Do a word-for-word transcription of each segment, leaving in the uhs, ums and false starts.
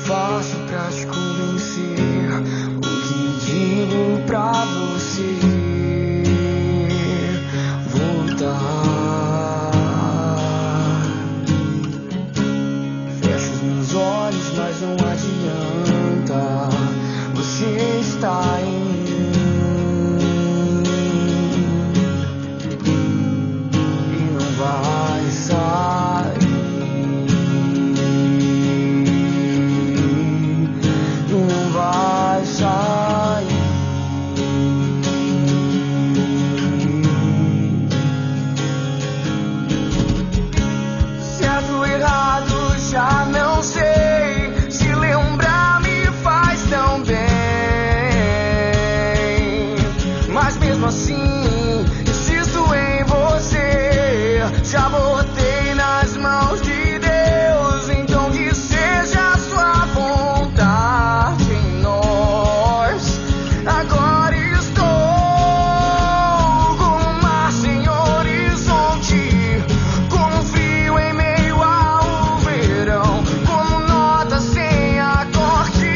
faço pra te convencer? O que digo pra você voltar? Fecho os meus olhos, mas não adianta. Você está em mim e não vai sair. Já não sei, se lembrar me faz tão bem. Mas mesmo assim, insisto em você. Já botei nas mãos de Deus, então que seja a sua vontade em nós. Agora estou com o mar sem horizonte, com frio em meio ao verão, como nota sem acorde.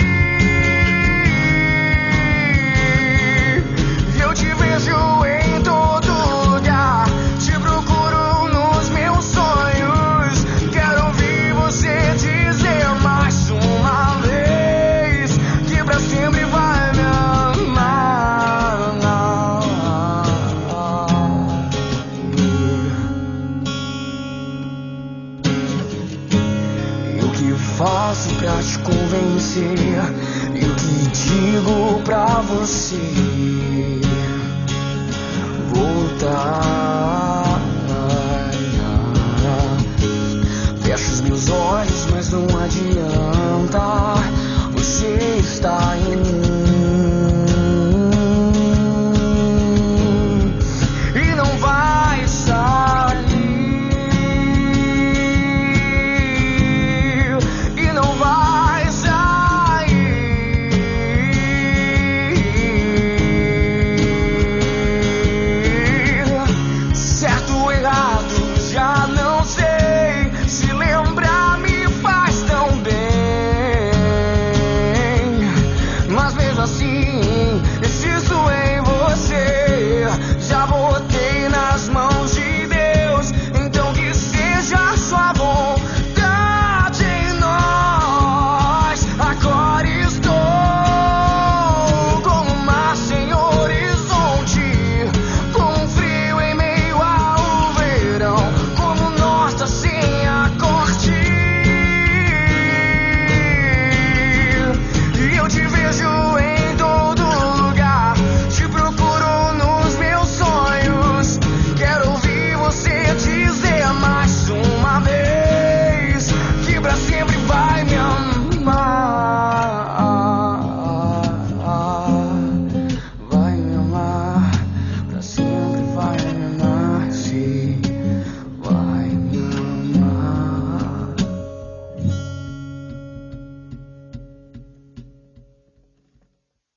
Eu te vejo em todo lugar, te procuro nos meus sonhos. Quero ouvir você dizer mais uma vez que pra sempre vai me amar. E o que faço pra te convencer? E o que digo pra você voltar? Fecho os meus olhos, mas não adianta.